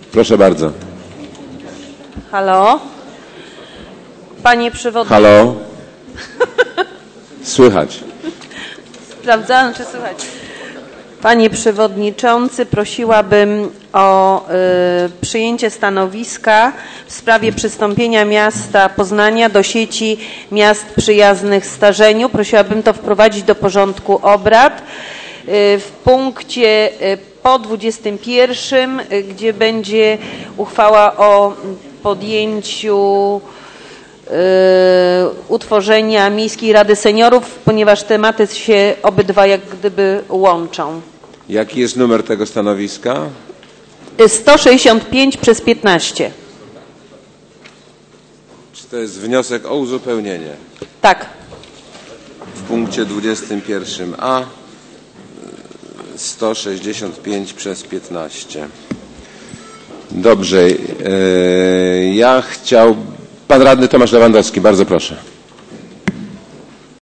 Proszę bardzo. Halo? Panie przewodniczący. Halo? Słychać. Sprawdzałem, czy słychać. Panie przewodniczący, prosiłabym o przyjęcie stanowiska w sprawie przystąpienia miasta Poznania do sieci miast przyjaznych starzeniu. Prosiłabym to wprowadzić do porządku obrad w punkcie po 21, gdzie będzie uchwała o podjęciu utworzenia Miejskiej Rady Seniorów, ponieważ tematy się obydwa jak gdyby łączą. Jaki jest numer tego stanowiska? 165/15. Czy to jest wniosek o uzupełnienie? Tak. W punkcie 21a 165/15. Dobrze. Pan radny Tomasz Lewandowski, bardzo proszę.